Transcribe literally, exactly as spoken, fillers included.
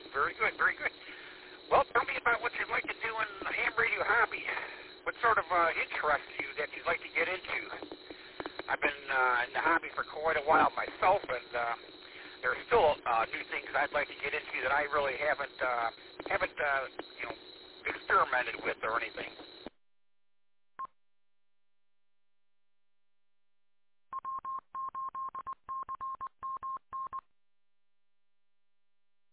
Very good, very good. Well, tell me about what you'd like to do in the ham radio hobby. What sort of uh, interests you that you'd like to get into? I've been uh, in the hobby for quite a while myself, and uh, there are still uh, new things I'd like to get into that I really haven't, uh, haven't, uh, you know, experimented with or anything.